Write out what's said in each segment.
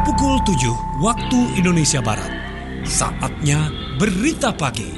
Pukul 7 waktu Indonesia Barat. Saatnya Berita Pagi.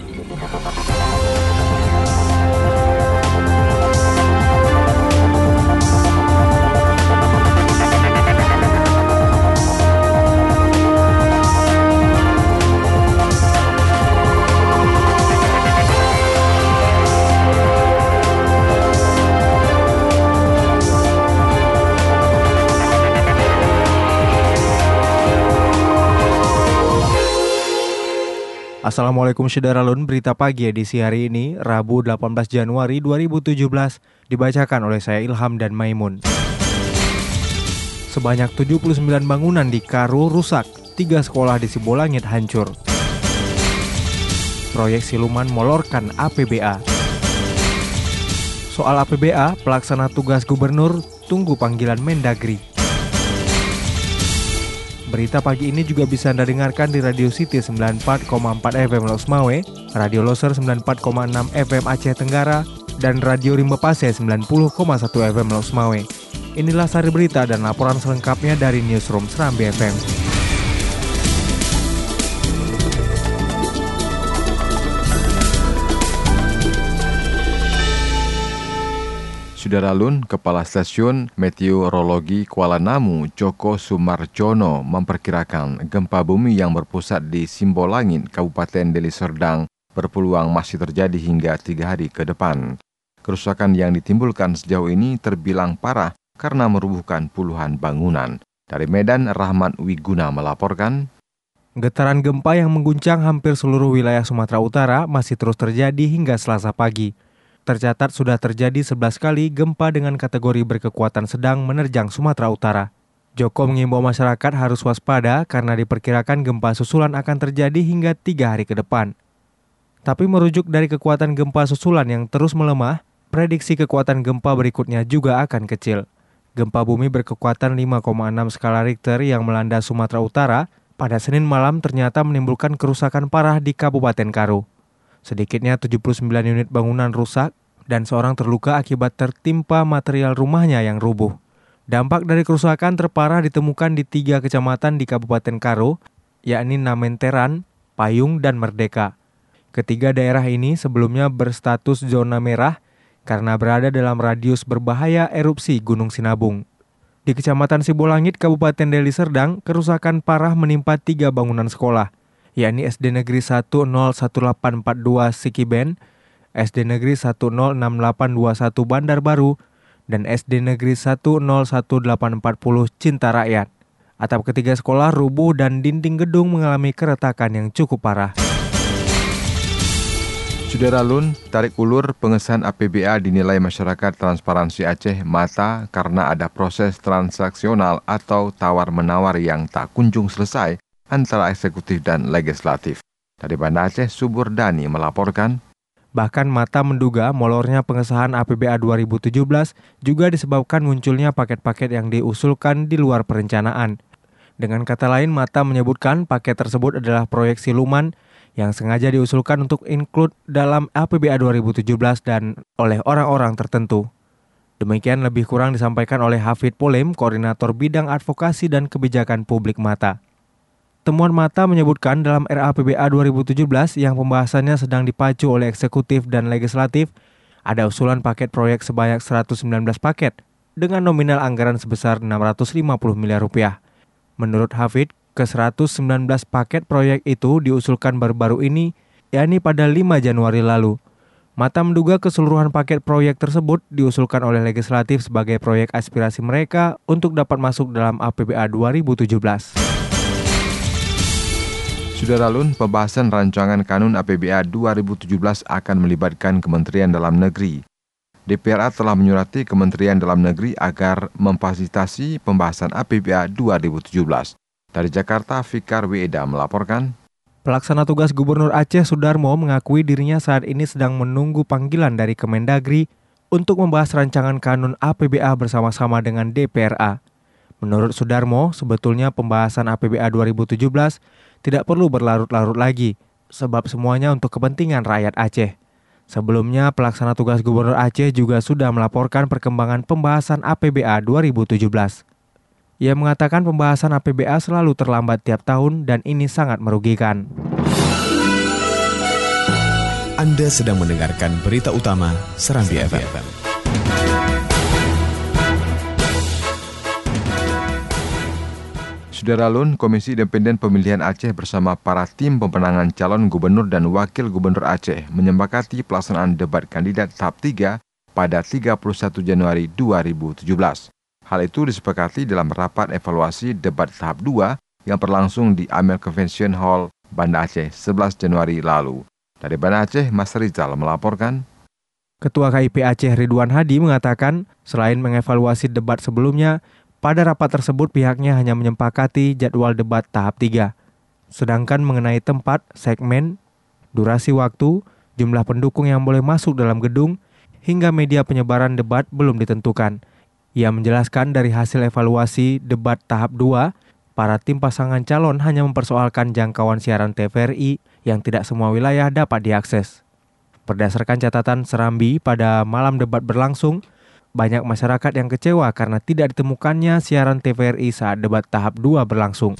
Assalamualaikum Syederalun, berita pagi edisi hari ini, Rabu 18 Januari 2017, dibacakan oleh saya Ilham dan Maimun. Sebanyak 79 bangunan di Karo rusak, 3 sekolah di Sibolangit hancur. Proyek siluman molorkan APBA. Soal APBA, pelaksana tugas gubernur tunggu panggilan Mendagri. Berita pagi ini juga bisa Anda dengarkan di Radio City 94,4 FM Los Mawe, Radio Loser 94,6 FM Aceh Tenggara, dan Radio Rimba Pase 90,1 FM Los Mawe. Inilah sari berita dan laporan selengkapnya dari Newsroom Serambi FM. Syederalun, Kepala Stasiun Meteorologi Kuala Namu, Joko Sumarjono, memperkirakan gempa bumi yang berpusat di Sibolangit, Kabupaten Deli Serdang, berpeluang masih terjadi hingga 3 hari ke depan. Kerusakan yang ditimbulkan sejauh ini terbilang parah karena merubuhkan puluhan bangunan. Dari Medan, Rahmat Wiguna melaporkan. Getaran gempa yang mengguncang hampir seluruh wilayah Sumatera Utara masih terus terjadi hingga Selasa pagi. Tercatat sudah terjadi 11 kali gempa dengan kategori berkekuatan sedang menerjang Sumatera Utara. Joko mengimbau masyarakat harus waspada karena diperkirakan gempa susulan akan terjadi hingga 3 hari ke depan. Tapi merujuk dari kekuatan gempa susulan yang terus melemah, prediksi kekuatan gempa berikutnya juga akan kecil. Gempa bumi berkekuatan 5,6 skala Richter yang melanda Sumatera Utara pada Senin malam ternyata menimbulkan kerusakan parah di Kabupaten Karo. Sedikitnya 79 unit bangunan rusak dan seorang terluka akibat tertimpa material rumahnya yang rubuh. Dampak dari kerusakan terparah ditemukan di 3 kecamatan di Kabupaten Karo, yakni Namenteran, Payung, dan Merdeka. Ketiga daerah ini sebelumnya berstatus zona merah karena berada dalam radius berbahaya erupsi Gunung Sinabung. Di Kecamatan Sibolangit, Kabupaten Deli Serdang, kerusakan parah menimpa 3 bangunan sekolah, yakni SD Negeri 101842 Sikiben, SD Negeri 106821 Bandar Baru, dan SD Negeri 101840 Cinta Rakyat. Atap ketiga sekolah rubuh dan dinding gedung mengalami keretakan yang cukup parah. Syederalun, tarik ulur pengesahan APBA dinilai masyarakat Transparansi Aceh mata karena ada proses transaksional atau tawar-menawar yang tak kunjung selesai antara eksekutif dan legislatif. Dari Banda Aceh, Subur Dani melaporkan. Bahkan Mata menduga molornya pengesahan APBA 2017 juga disebabkan munculnya paket-paket yang diusulkan di luar perencanaan. Dengan kata lain, Mata menyebutkan paket tersebut adalah proyek siluman yang sengaja diusulkan untuk include dalam APBA 2017 dan oleh orang-orang tertentu. Demikian lebih kurang disampaikan oleh Hafid Polem, Koordinator Bidang Advokasi dan Kebijakan Publik Mata. Temuan Mata menyebutkan dalam RAPBA 2017 yang pembahasannya sedang dipacu oleh eksekutif dan legislatif, ada usulan paket proyek sebanyak 119 paket dengan nominal anggaran sebesar 650 miliar rupiah. Menurut Hafid, ke 119 paket proyek itu diusulkan baru-baru ini, yakni pada 5 Januari lalu. Mata menduga keseluruhan paket proyek tersebut diusulkan oleh legislatif sebagai proyek aspirasi mereka untuk dapat masuk dalam APBA 2017. Syederalun, pembahasan rancangan kanun APBA 2017 akan melibatkan Kementerian Dalam Negeri. DPRA telah menyurati Kementerian Dalam Negeri agar memfasilitasi pembahasan APBA 2017. Dari Jakarta, Fikar Weda melaporkan. Pelaksana tugas Gubernur Aceh Sudarmo mengakui dirinya saat ini sedang menunggu panggilan dari Kemendagri untuk membahas rancangan kanun APBA bersama-sama dengan DPRA. Menurut Sudarmo, sebetulnya pembahasan APBA 2017 tidak perlu berlarut-larut lagi, sebab semuanya untuk kepentingan rakyat Aceh. Sebelumnya, pelaksana tugas Gubernur Aceh juga sudah melaporkan perkembangan pembahasan APBA 2017. Ia mengatakan pembahasan APBA selalu terlambat tiap tahun dan ini sangat merugikan. Anda sedang mendengarkan berita utama Serambi FM. Saudara Lun, Komisi Independen Pemilihan Aceh bersama para tim pemenangan calon gubernur dan wakil gubernur Aceh menyepakati pelaksanaan debat kandidat tahap 3 pada 31 Januari 2017. Hal itu disepakati dalam rapat evaluasi debat tahap 2 yang berlangsung di Amel Convention Hall, Banda Aceh 11 Januari lalu. Dari Banda Aceh, Mas Rizal melaporkan. Ketua KIP Aceh Ridwan Hadi mengatakan, selain mengevaluasi debat sebelumnya, pada rapat tersebut pihaknya hanya menyepakati jadwal debat tahap 3. Sedangkan mengenai tempat, segmen, durasi waktu, jumlah pendukung yang boleh masuk dalam gedung, hingga media penyebaran debat belum ditentukan. Ia menjelaskan dari hasil evaluasi debat tahap 2, para tim pasangan calon hanya mempersoalkan jangkauan siaran TVRI yang tidak semua wilayah dapat diakses. Berdasarkan catatan Serambi pada malam debat berlangsung, banyak masyarakat yang kecewa karena tidak ditemukannya siaran TVRI saat debat tahap 2 berlangsung.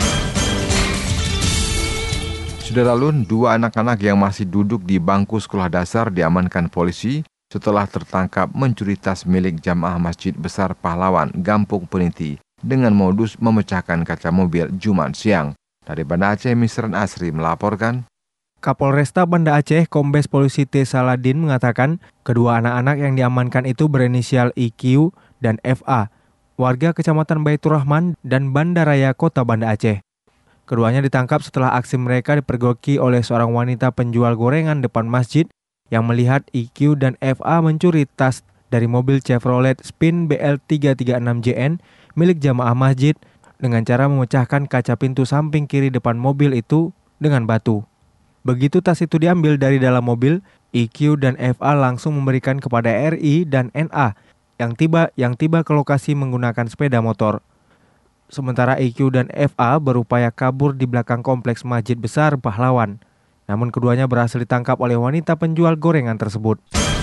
Saudara Lun, 2 anak-anak yang masih duduk di bangku sekolah dasar diamankan polisi setelah tertangkap mencuri tas milik jamaah Masjid Besar Pahlawan, Gampung Peniti, dengan modus memecahkan kaca mobil Jumat siang. Dari Banda Aceh, Misran Asri melaporkan. Kapolresta Banda Aceh, Kombes Polisi T. Saladin mengatakan, kedua anak-anak yang diamankan itu berinisial IQ dan FA, warga Kecamatan Baitur Rahman dan Bandaraya Kota Banda Aceh. Keduanya ditangkap setelah aksi mereka dipergoki oleh seorang wanita penjual gorengan depan masjid yang melihat IQ dan FA mencuri tas dari mobil Chevrolet Spin BL336JN milik jamaah masjid dengan cara memecahkan kaca pintu samping kiri depan mobil itu dengan batu. Begitu tas itu diambil dari dalam mobil, IQ dan FA langsung memberikan kepada RI dan NA yang tiba ke lokasi menggunakan sepeda motor. Sementara IQ dan FA berupaya kabur di belakang kompleks Masjid Besar Pahlawan. Namun keduanya berhasil ditangkap oleh wanita penjual gorengan tersebut.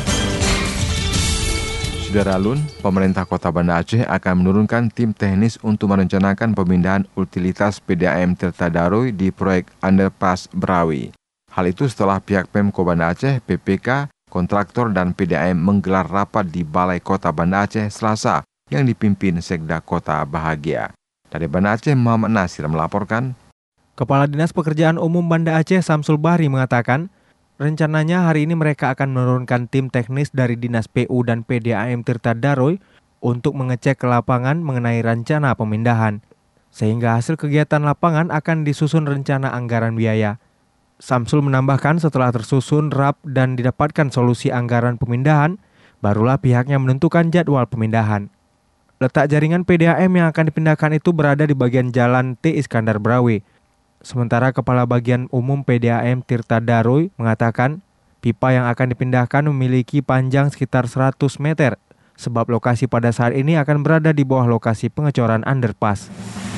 Saudara Lun, pemerintah Kota Banda Aceh akan menurunkan tim teknis untuk merencanakan pemindahan utilitas PDAM Tirta Daroy di proyek Underpass Berawi. Hal itu setelah pihak Pemko Banda Aceh, PPK, kontraktor dan PDAM menggelar rapat di Balai Kota Banda Aceh Selasa yang dipimpin Sekda Kota Bahagia. Dari Banda Aceh, Muhammad Nasir melaporkan. Kepala Dinas Pekerjaan Umum Banda Aceh Samsul Bahri mengatakan, rencananya hari ini mereka akan menurunkan tim teknis dari Dinas PU dan PDAM Tirta Daroy untuk mengecek ke lapangan mengenai rencana pemindahan. Sehingga hasil kegiatan lapangan akan disusun rencana anggaran biaya. Samsul menambahkan setelah tersusun RAP dan didapatkan solusi anggaran pemindahan, barulah pihaknya menentukan jadwal pemindahan. Letak jaringan PDAM yang akan dipindahkan itu berada di bagian Jalan T. Iskandar Berawi. Sementara Kepala Bagian Umum PDAM Tirta Daroy mengatakan pipa yang akan dipindahkan memiliki panjang sekitar 100 meter sebab lokasi pada saat ini akan berada di bawah lokasi pengecoran underpass.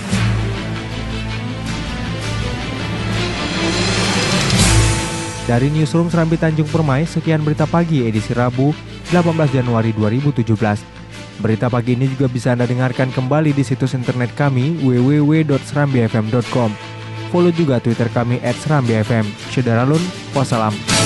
Dari Newsroom Serambi Tanjung Permai, sekian berita pagi edisi Rabu 18 Januari 2017. Berita pagi ini juga bisa Anda dengarkan kembali di situs internet kami www.serambifm.com. Follow juga Twitter kami @serambifm. Saudara Lun, wassalam.